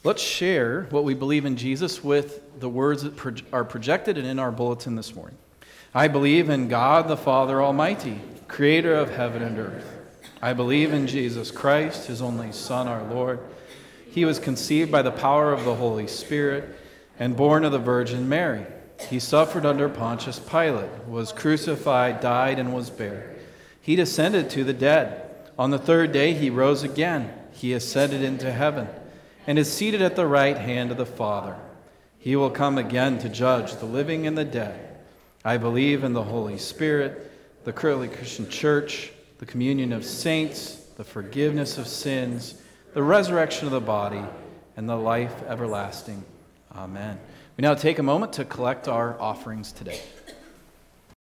Let's share what we believe in Jesus with the words that are projected and in our bulletin this morning. I believe in God the Father Almighty, creator of heaven and earth. I believe in Jesus Christ, his only Son, our Lord. He was conceived by the power of the Holy Spirit and born of the Virgin Mary. He suffered under Pontius Pilate, was crucified, died, and was buried. He descended to the dead. On the third day he rose again. He ascended into heaven and is seated at the right hand of the Father. He will come again to judge the living and the dead. I believe in the Holy Spirit, the Holy Christian Church, the communion of saints, the forgiveness of sins, the resurrection of the body, and the life everlasting. Amen. We now take a moment to collect our offerings today.